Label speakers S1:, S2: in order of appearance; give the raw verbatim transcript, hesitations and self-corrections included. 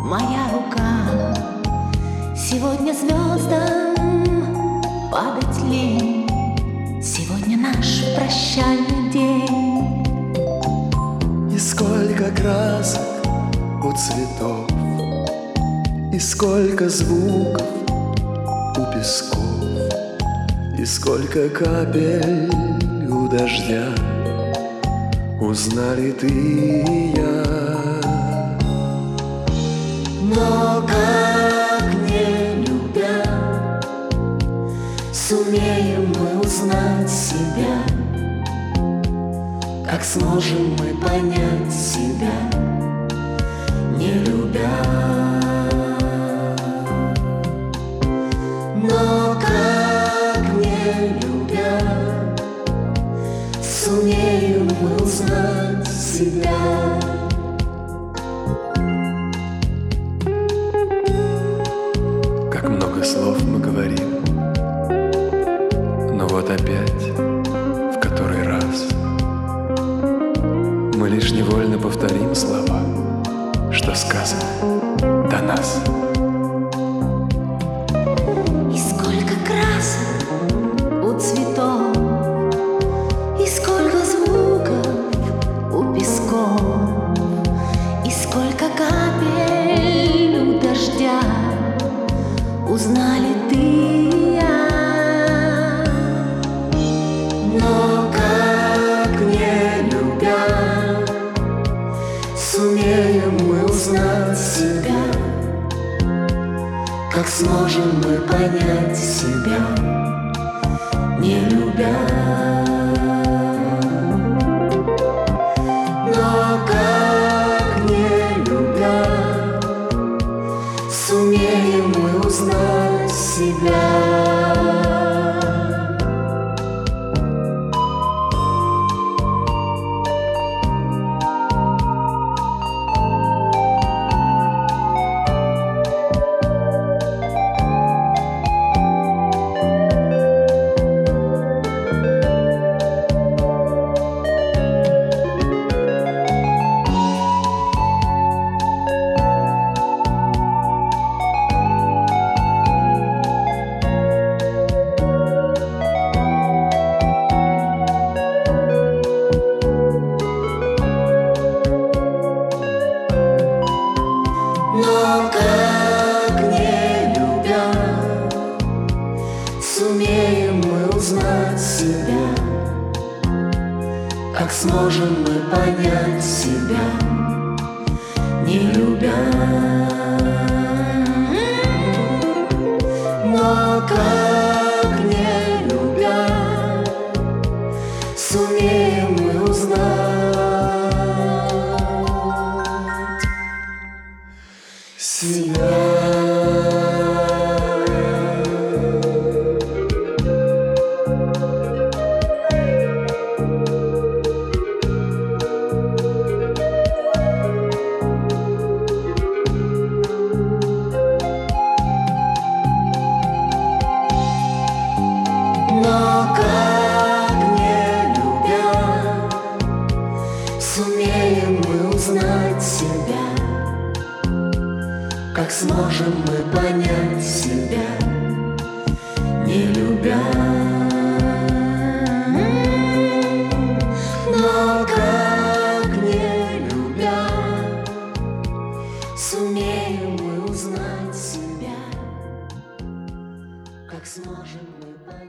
S1: моя рука. Сегодня звездам падать лень, сегодня наш прощальный день.
S2: И сколько красок у цветов, и сколько звуков у песков, и сколько капель у дождя узнали ты и я.
S1: Но как не любя, сумеем мы узнать себя, как сможем мы понять себя, не любя. Но как не любя, сумеем мы узнать себя.
S2: Как много слов мы говорим, но вот опять, в который раз, мы лишь невольно повторим слова, что сказано до нас.
S1: И сколько красок у цветов, и сколько звуков у песков, и сколько капель у дождя узнали ты и я. Но как не любя, сумеем мы узнать себя, как сможем мы понять себя, не любя. Но как не любя, сумеем мы узнать себя. Но как не любя, сумеем мы узнать себя, как сможем мы понять себя, не любя. Но как не любя, сумеем мы узнать себя. Но как не любя, сумеем мы узнать себя, как сможем мы понять себя, не любя. Но как не любя, сумеем мы узнать себя, как сможем мы понять.